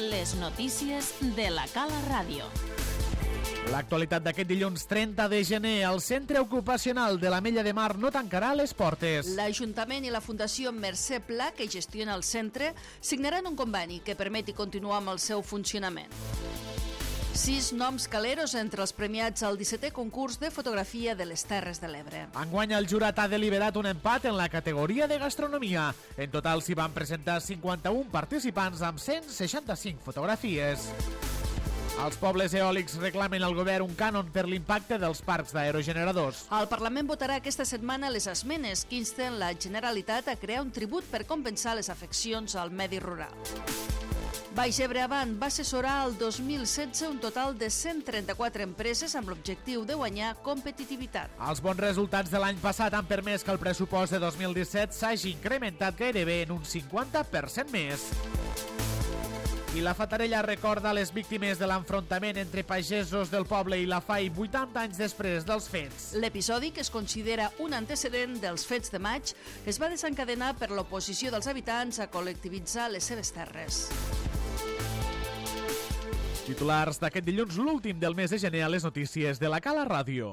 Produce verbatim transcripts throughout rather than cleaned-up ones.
Les notícies de la Cala Ràdio. L'actualitat d'aquest dilluns trenta de gener, el Centre Ocupacional de l'Ametlla de Mar no tancarà les portes. L'Ajuntament i la Fundació Mercè Pla, que gestiona el centre, signaran un conveni que permeti continuar amb el seu funcionament. Sis noms caleros entre els premiats al dissetè concurs de fotografia de les Terres de l'Ebre. Enguany el jurat ha deliberat un empat en la categoria de gastronomia. En total s'hi van presentar cinquanta-un participants amb cent seixanta-cinc fotografies. Els pobles eòlics reclamen al govern un cànon per l'impacte dels parcs d'aerogeneradors. El Parlament votarà aquesta setmana les esmenes que insten la Generalitat a crear un tribut per compensar les afeccions al medi rural. Baix Ebre Avant va assessorar el dos mil setze un total de cent trenta-quatre empreses amb l'objectiu de guanyar competitivitat. Els bons resultats de l'any passat han permès que el pressupost de dos mil disset s'hagi incrementat gairebé en un cinquanta per cent més. I la Fatarella recorda les víctimes de l'enfrontament entre pagesos del poble i la F A I vuitanta anys després dels fets. L'episodi, que es considera un antecedent dels fets de maig, es va desencadenar per l'oposició dels habitants a col·lectivitzar les seves terres. Titulars d'aquest dilluns, l'últim del mes de gener, a les notícies de la Cala Ràdio.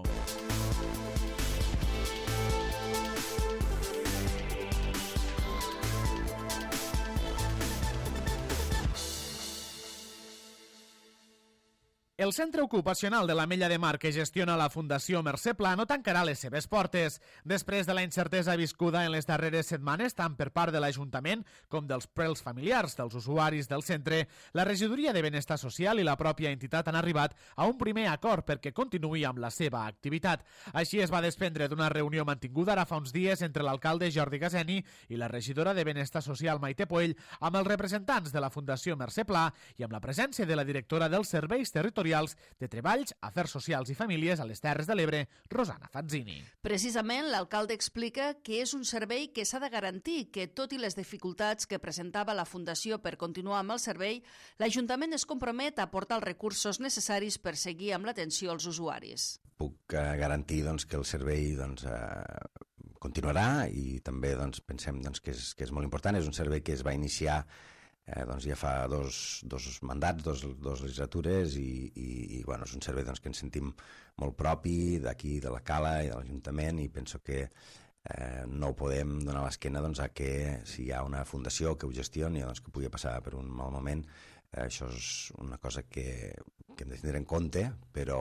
El Centre Ocupacional de l'Ametlla de Mar, que gestiona la Fundació Mercè Pla, no tancarà les seves portes. Després de la incertesa viscuda en les darreres setmanes, tant per part de l'Ajuntament com dels pels familiars dels usuaris del centre, la Regidoria de Benestar Social i la pròpia entitat han arribat a un primer acord perquè continuï amb la seva activitat. Així es va desprendre d'una reunió mantinguda ara fa uns dies entre l'alcalde Jordi Gaseni i la regidora de Benestar Social Maite Puell, amb els representants de la Fundació Mercè Pla i amb la presència de la directora dels Serveis Territorials de Treballs, Afers Socials i Famílies a les Terres de l'Ebre, Rosana Fazzini. Precisament, l'alcalde explica que és un servei que s'ha de garantir, que tot i les dificultats que presentava la Fundació per continuar amb el servei, l'Ajuntament es compromet a aportar els recursos necessaris per seguir amb l'atenció als usuaris. Puc eh, garantir doncs, que el servei doncs, eh, continuarà i també doncs, pensem doncs, que, és, que és molt important. És un servei que es va iniciar Eh, doncs ja fa dos, dos mandats, dos, dos legislatures i, i, i bueno, és un servei doncs, que ens sentim molt propi d'aquí, de la Cala i de l'Ajuntament, i penso que eh, no ho podem donar l'esquena doncs, a que si hi ha una fundació que ho gestioni, doncs, que pugui passar per un mal moment, eh, això és una cosa que, que hem de tenir en compte, però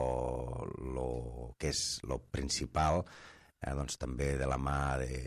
lo que és lo principal Eh, doncs, també de la mà de,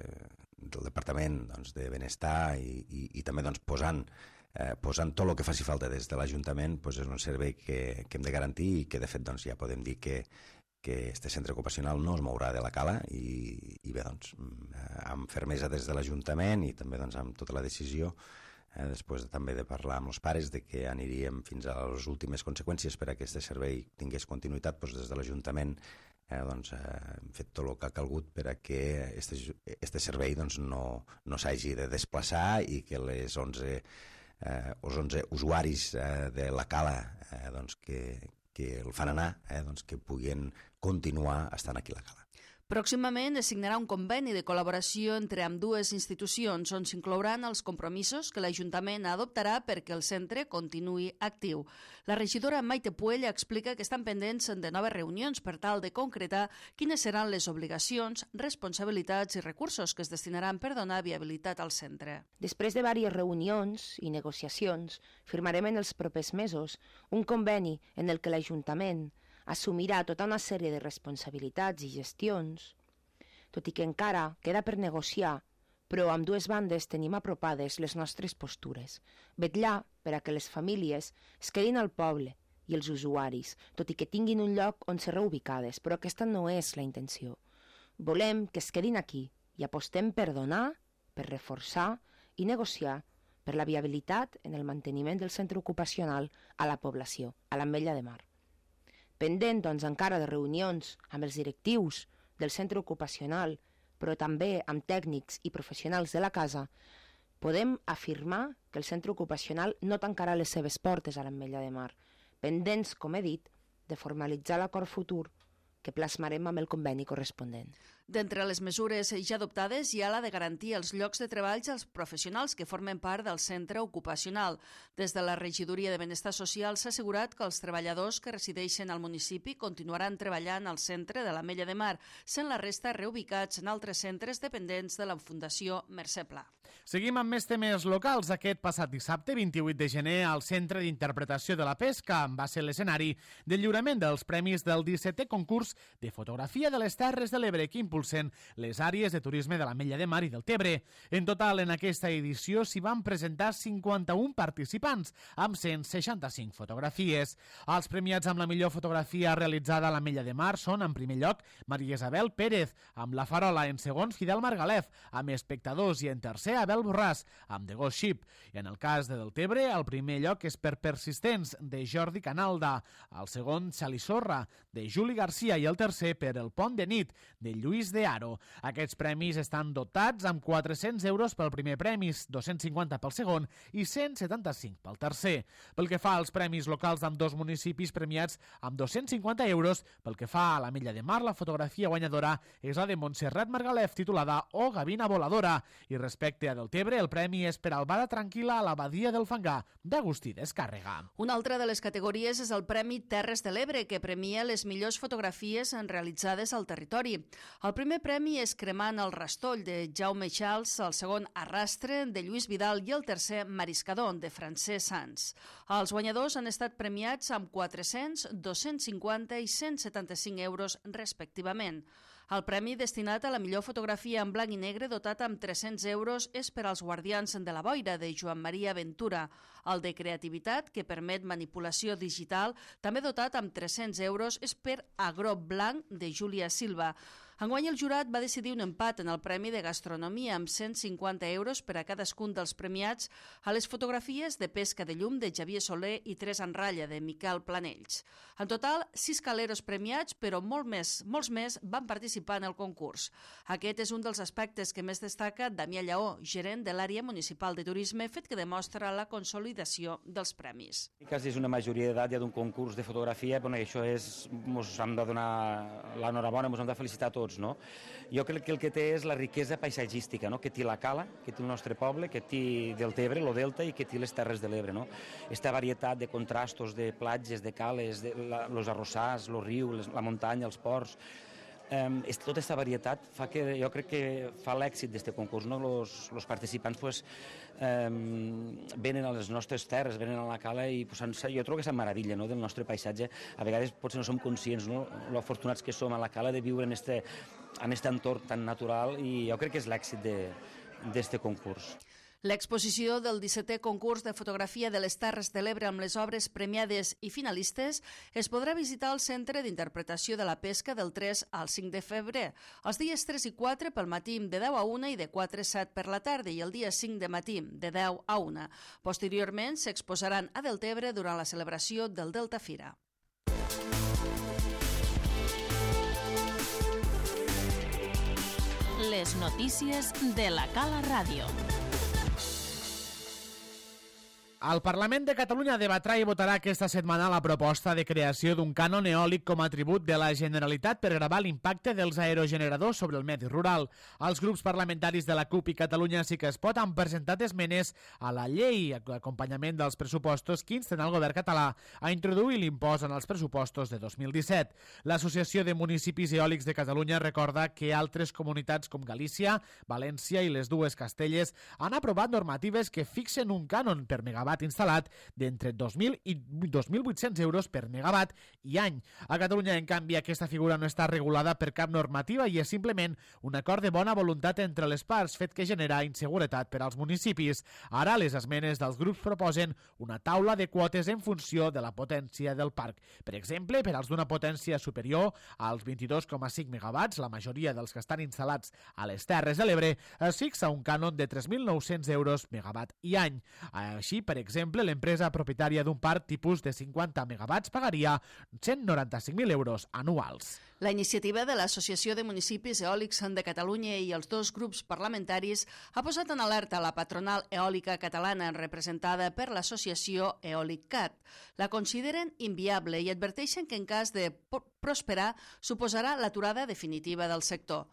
del Departament doncs, de Benestar i, i, i també doncs, posant, eh, posant tot el que faci falta des de l'Ajuntament, doncs, és un servei que, que hem de garantir i que de fet doncs, ja podem dir que que este centre ocupacional no es mourà de la Cala i, i bé, doncs, amb fermesa des de l'Ajuntament i també doncs, amb tota la decisió, eh, després de, també de parlar amb els pares de que aniríem fins a les últimes conseqüències per a que aquest servei tingués continuïtat, doncs, des de l'Ajuntament Eh, doncs, eh, hem fet tot el que ha calgut per a que este, este servei doncs, no, no s'hagi de desplaçar i que les onze, eh, els onze usuaris eh, de la Cala eh, doncs, que, que el fan anar, eh, doncs, que puguin continuar estant aquí a la Cala. Pròximament es signarà un conveni de col·laboració entre ambdues institucions on s'inclouran els compromisos que l'Ajuntament adoptarà perquè el centre continuï actiu. La regidora Maite Puell explica que estan pendents de noves reunions per tal de concretar quines seran les obligacions, responsabilitats i recursos que es destinaran per donar viabilitat al centre. Després de diverses reunions i negociacions, firmarem en els propers mesos un conveni en el que l'Ajuntament assumirà tota una sèrie de responsabilitats i gestions, tot i que encara queda per negociar, però amb dues bandes tenim apropades les nostres postures. Vetllar per a que les famílies es quedin al poble i els usuaris, tot i que tinguin un lloc on ser reubicades, però aquesta no és la intenció. Volem que es quedin aquí i apostem per donar, per reforçar i negociar per la viabilitat en el manteniment del centre ocupacional a la població, a l'Ametlla de Mar. Pendent, doncs, encara de reunions amb els directius del centre ocupacional, però també amb tècnics i professionals de la casa, podem afirmar que el centre ocupacional no tancarà les seves portes a l'Ametlla de Mar, pendents, com he dit, de formalitzar l'acord futur que plasmarem amb el conveni corresponent. D'entre les mesures ja adoptades hi ha la de garantir els llocs de treball als professionals que formen part del centre ocupacional. Des de la Regidoria de Benestar Social s'ha assegurat que els treballadors que resideixen al municipi continuaran treballant al centre de l'Ametlla de Mar, sent la resta reubicats en altres centres dependents de la Fundació Mercè Pla. Seguim amb més temes locals. Aquest passat dissabte, vint-i-vuit de gener, al Centre d'Interpretació de la Pesca va ser l'escenari del lliurament dels premis del dissetè concurs de fotografia de les Terres de l'Ebre que impulsen les àrees de turisme de l'Ametlla de Mar i del Tebre. En total, en aquesta edició s'hi van presentar cinquanta-un participants, amb cent seixanta-cinc fotografies. Els premiats amb la millor fotografia realitzada a l'Ametlla de Mar són, en primer lloc, Maria Isabel Pérez, amb La Farola, en segon, Fidel Margalef, amb Espectadors, i en tercer, Abel Borràs, amb The Ghost Ship. I en el cas de Deltebre, el primer lloc és per Persistents, de Jordi Canalda, el segon, Xalisorra, de Juli Garcia, i el tercer per El Pont de Nit, de Lluís de Aro. Aquests premis estan dotats amb quatre-cents euros pel primer premi, dos-cents cinquanta pel segon i cent setanta-cinc pel tercer. Pel que fa als premis locals amb dos municipis premiats amb dos-cents cinquanta euros, pel que fa a l'Ametlla de Mar, la fotografia guanyadora és la de Montserrat Margalef, titulada O Gavina Voladora, i respecte a Deltebre, el premi és per Albada Tranquil·la a la Badia del Fangar, d'Agustí Descàrrega. Una altra de les categories és el Premi Terres de l'Ebre, que premia les millors fotografies realitzades al territori. El primer premi és Cremant el Rastoll, de Jaume Xals, el segon Arrastre, de Lluís Vidal, i el tercer Mariscadón, de Francesc Sans. Els guanyadors han estat premiats amb quatre-cents, dos-cents cinquanta i cent setanta-cinc euros respectivament. El premi destinat a la millor fotografia en blanc i negre, dotat amb tres-cents euros, és per als Guardians de la Boira, de Joan Maria Ventura. El de Creativitat, que permet manipulació digital, també dotat amb tres-cents euros, és per Agrop Blanc, de Júlia Silva. Enguany el jurat va decidir un empat en el Premi de Gastronomia amb cent cinquanta euros per a cadascun dels premiats a les fotografies de Pesca de Llum de Xavier Soler i Tres en ratlla de Miquel Planells. En total, sis caleros premiats, però molt més, molts més van participar en el concurs. Aquest és un dels aspectes que més destaca Damià Lleó, gerent de l'àrea municipal de turisme, fet que demostra la consolidació dels premis. És una majoria d'edat ja d'un concurs de fotografia, però això és, ens hem de donar l'enhorabona, ens hem de felicitar tots. No? Jo crec que el que té és la riquesa paisatgística, no? Que té la cala, que té el nostre poble, que té Deltebre, lo Delta, i que té les Terres de l'Ebre. No? Esta varietat de contrastos, de platges, de cales, de la, los arrossars, el riu, les, la muntanya, els ports. Um, tota aquesta varietat fa que, jo crec que fa l'èxit d'aquest concurs. No? Los, los participants pues, um, venen a les nostres terres, venen a la cala i pues, jo trobo que és una meravella, no? Del nostre paisatge. A vegades potser no som conscients, no? Lo afortunats que som a la cala de viure en este, en este entorn tan natural, i jo crec que és l'èxit d'aquest concurs. L'exposició del dissetè concurs de fotografia de les Terres de l'Ebre amb les obres premiades i finalistes es podrà visitar al Centre d'Interpretació de la Pesca del tres al cinc de febrer, els dies tres i quatre pel matí de deu a una i de quatre a set per la tarda, i el dia cinc de matí de deu a una. Posteriorment s'exposaran a Deltebre durant la celebració del Delta Fira. Les notícies de la Cala Ràdio. El Parlament de Catalunya debatrà i votarà aquesta setmana la proposta de creació d'un cànon eòlic com a tribut de la Generalitat per gravar l'impacte dels aerogeneradors sobre el medi rural. Els grups parlamentaris de la CUP i Catalunya Sí que es pot han presentat esmenes a la llei d'acompanyament dels pressupostos que insten al govern català a introduir l'impost en els pressupostos de dos mil disset. L'Associació de Municipis Eòlics de Catalunya recorda que altres comunitats com Galícia, València i les dues Castelles han aprovat normatives que fixen un cànon per megawatt instal·lat d'entre dos mil i dos mil vuit-cents euros per megawatt i any. A Catalunya, en canvi, aquesta figura no està regulada per cap normativa i és simplement un acord de bona voluntat entre les parts, fet que genera inseguretat per als municipis. Ara, les esmenes dels grups proposen una taula de quotes en funció de la potència del parc. Per exemple, per als d'una potència superior als vint-i-dos coma cinc megawatts, la majoria dels que estan instal·lats a les Terres de l'Ebre, es fixa un cànon de tres mil nou-cents euros megawatt i any. Així, per exemple, l'empresa propietària d'un parc tipus de cinquanta megawatts pagaria cent noranta-cinc mil euros anuals. La iniciativa de l'Associació de Municipis Eòlics de Catalunya i els dos grups parlamentaris ha posat en alerta la patronal eòlica catalana representada per l'associació EòlicCat. La consideren inviable i adverteixen que en cas de prosperar suposarà l'aturada definitiva del sector.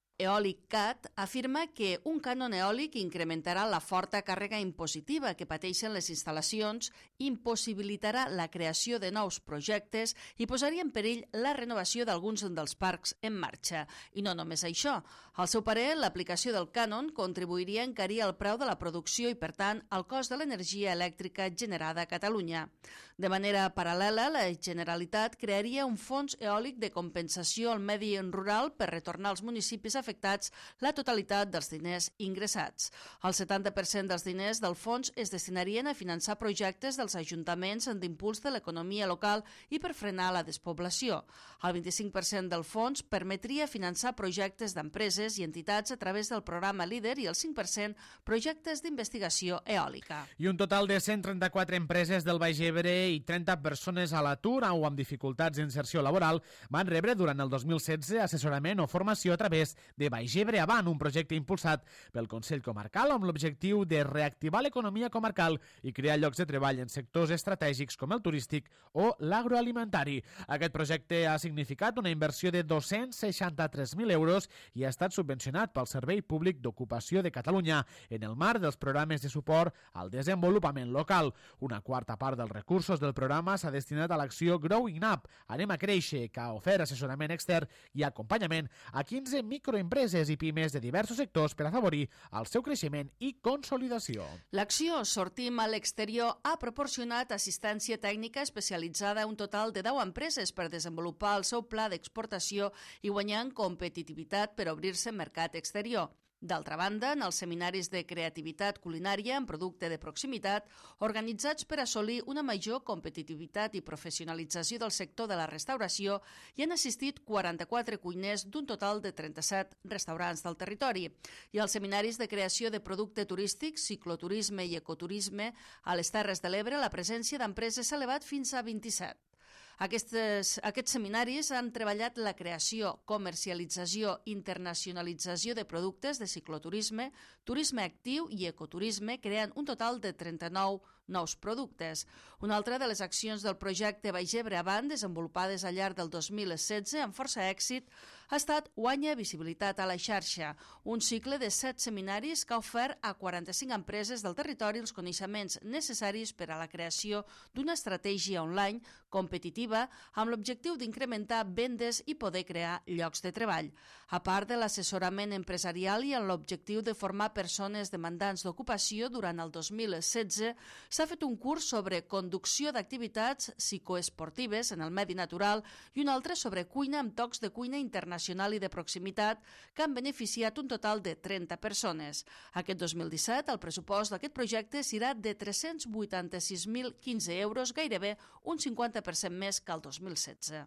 EòlicCat afirma que un cànon eòlic incrementarà la forta càrrega impositiva que pateixen les instal·lacions, impossibilitarà la creació de nous projectes i posaria en perill la renovació d'alguns dels parcs en marxa. I no només això. Al seu parer, l'aplicació del cànon contribuiria a encarir el preu de la producció i, per tant, el cost de l'energia elèctrica generada a Catalunya. De manera paral·lela, la Generalitat crearia un fons eòlic de compensació al medi rural per retornar als municipis afectats la totalitat dels diners ingressats. El setanta per cent dels diners del fons es destinarien a finançar projectes dels ajuntaments d'impuls de l'economia local i per frenar la despoblació. El vint-i-cinc per cent del fons permetria finançar projectes d'empreses i entitats a través del programa LEADER i el cinc per cent projectes d'investigació eòlica. I un total de cent trenta-quatre empreses del Baix Ebre i trenta persones a l'atur o amb dificultats d'inserció laboral van rebre durant el dos mil setze assessorament o formació a través de Baix Ebre Avant, un projecte impulsat pel Consell Comarcal amb l'objectiu de reactivar l'economia comarcal i crear llocs de treball en sectors estratègics com el turístic o l'agroalimentari. Aquest projecte ha significat una inversió de dos-cents seixanta-tres mil euros i ha estat subvencionat pel Servei Públic d'Ocupació de Catalunya en el marc dels programes de suport al desenvolupament local. Una quarta part dels recursos del programa s'ha destinat a l'acció Growing Up, Anem a Créixer, que ha ofert assessorament extern i acompanyament a quinze microempreses i pimes de diversos sectors per afavorir el seu creixement i consolidació. L'acció Sortim a l'exterior ha proporcionat assistència tècnica especialitzada a un total de deu empreses per desenvolupar el seu pla d'exportació i guanyar en competitivitat per obrir-se en mercat exterior. D'altra banda, en els seminaris de creativitat culinària en producte de proximitat, organitzats per assolir una major competitivitat i professionalització del sector de la restauració, hi han assistit quaranta-quatre cuiners d'un total de trenta-set restaurants del territori. I als seminaris de creació de producte turístic, cicloturisme i ecoturisme, a les Terres de l'Ebre la presència d'empreses s'ha elevat fins a vint-i-set. Aquestes, aquests seminaris han treballat la creació, comercialització, internacionalització de productes de cicloturisme, turisme actiu i ecoturisme, creant un total de trenta-nou nous productes. Una altra de les accions del projecte Baix Ebre Avant, desenvolupades al llarg del dos mil setze amb força èxit, ha estat Guanya visibilitat a la xarxa, un cicle de set seminaris que ha ofert a quaranta-cinc empreses del territori els coneixements necessaris per a la creació d'una estratègia online competitiva amb l'objectiu d'incrementar vendes i poder crear llocs de treball. A part de l'assessorament empresarial i amb l'objectiu de formar persones demandants d'ocupació, durant el dos mil setze s'ha fet un curs sobre conducció d'activitats psicoesportives en el medi natural i un altre sobre cuina amb tocs de cuina internacional i de proximitat que han beneficiat un total de trenta persones. Aquest dos mil disset el pressupost d'aquest projecte serà de tres-cents vuitanta-sis mil quinze euros, gairebé un cinquanta per cent més que el dos mil setze.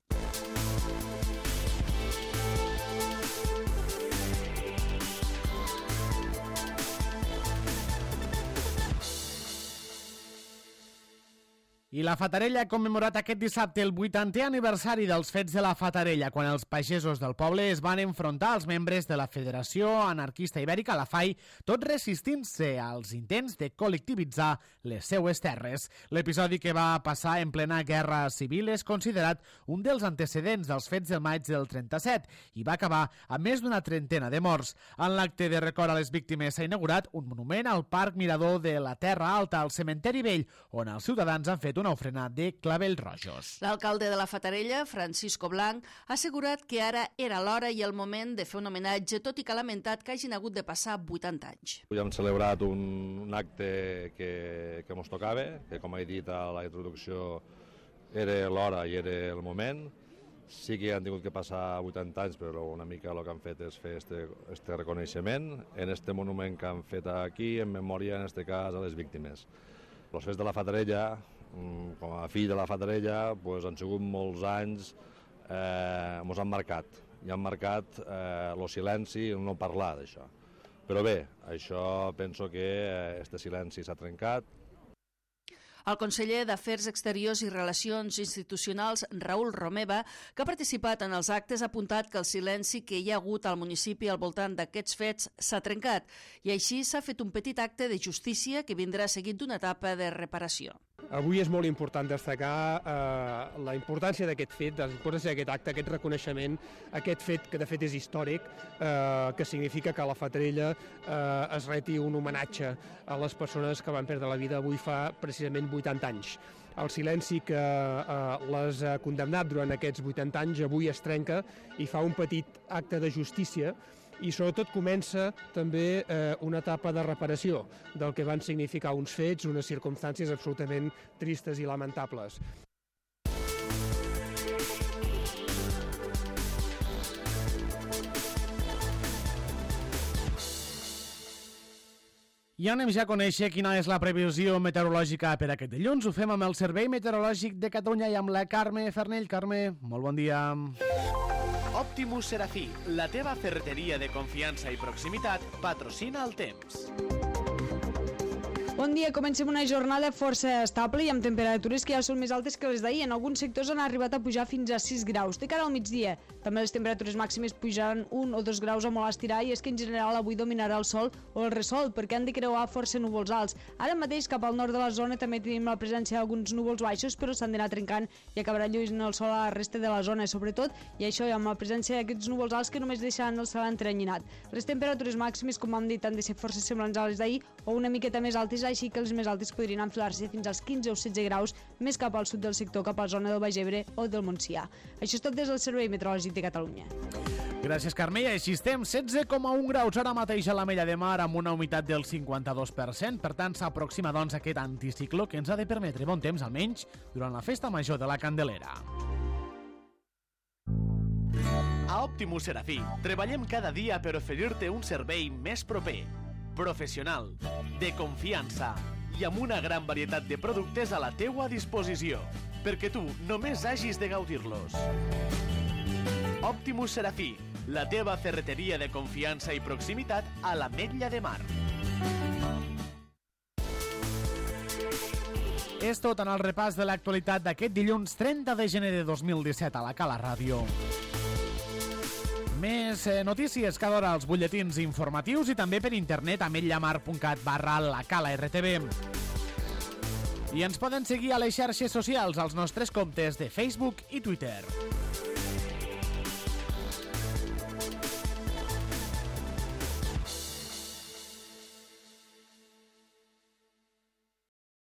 I la Fatarella ha commemorat aquest dissabte el vuitantè aniversari dels fets de la Fatarella, quan els pagesos del poble es van enfrontar als membres de la Federació Anarquista Ibèrica, la F A I, tot resistint-se als intents de col·lectivitzar les seues terres. L'episodi, que va passar en plena guerra civil, és considerat un dels antecedents dels fets del maig del trenta-set i va acabar amb més d'una trentena de morts. En l'acte de record a les víctimes s'ha inaugurat un monument al Parc Mirador de la Terra Alta, al Cementeri Vell, on els ciutadans han fet una ofrena de clavells rojos. L'alcalde de la Fatarella, Francisco Blanc, ha assegurat que ara era l'hora i el moment de fer un homenatge, tot i que ha lamentat que hagin hagut de passar vuitanta anys. Avui hem celebrat un, un acte que, que mos tocava, que com he dit a la introducció era l'hora i era el moment. Sí que han tingut que passar vuitanta anys, però una mica el que han fet és fer este, este reconeixement en este monument que han fet aquí, en memòria, en este cas, a les víctimes. Els fets de la Fatarella, com a fill de la Fatarella, pues, han sigut molts anys, eh, ens han marcat, i han marcat el eh, silenci i no parlar d'això. Però bé, això penso que aquest silenci s'ha trencat, El conseller d'Afers Exteriors i Relacions Institucionals, Raül Romeva, que ha participat en els actes, ha apuntat que el silenci que hi ha hagut al municipi al voltant d'aquests fets s'ha trencat i així s'ha fet un petit acte de justícia que vindrà seguit d'una etapa de reparació. Avui és molt important destacar eh, la importància d'aquest fet, la importància d'aquest acte, aquest reconeixement, aquest fet que de fet és històric, eh, que significa que a la Fatarella eh, es reti un homenatge a les persones que van perdre la vida avui fa precisament vuitanta anys. El silenci que eh, les ha condemnat durant aquests vuitanta anys avui es trenca i fa un petit acte de justícia i sobretot comença també eh, una etapa de reparació del que van significar uns fets, unes circumstàncies absolutament tristes i lamentables. I anem ja a conèixer quina és la previsió meteorològica per aquest dilluns. Ho fem amb el Servei Meteorològic de Catalunya i amb la Carme Fernell. Carme, molt bon dia. Optimus Serafí, la teva ferreteria de confiança i proximitat, patrocina el temps. Bon dia, comencem una jornada força estable i amb temperatures que ja són més altes que les d'ahir. En alguns sectors han arribat a pujar fins a sis graus. De cara al migdia, també les temperatures màximes pujaran un o dos graus a molt estirar i és que en general avui dominarà el sol o el ressol perquè han de creuar força núvols alts. Ara mateix cap al nord de la zona també tenim la presència d'alguns núvols baixos però s'han d'anar trencant i acabarà lluint el sol a la resta de la zona sobretot i això amb la presència d'aquests núvols alts que només deixaran el cel entrenyinat. Les temperatures màximes, com hem dit, han de ser força semblants a les d'ahir o una miqueta més altes, així que les més altes podrien enfilar-se fins als quinze o setze graus més cap al sud del sector, cap a la zona del Baix Ebre o del Montsià. Això és tot des del Servei Meteorològic de Catalunya. Gràcies, Carme. Així estem, setze coma un graus ara mateix a l'Ametlla de Mar amb una humitat del cinquanta-dos per cent. Per tant, s'aproxima doncs aquest anticicló que ens ha de permetre bon temps, almenys durant la festa major de la Candelera. A Optimus Serafí treballem cada dia per oferir-te un servei més proper, professional, de confiança i amb una gran varietat de productes a la teua disposició, perquè tu només hagis de gaudir-los. Optimus Serafí, la teva ferreteria de confiança i proximitat a l'Ametlla de Mar. És tot en el repàs de l'actualitat d'aquest dilluns trenta de gener de dos mil disset a la Cala Ràdio. Més eh, notícies cada hora als butlletins informatius i també per internet a ametlla-mar punt cat barra la Cala R T V. I ens poden seguir a les xarxes socials als nostres comptes de Facebook i Twitter.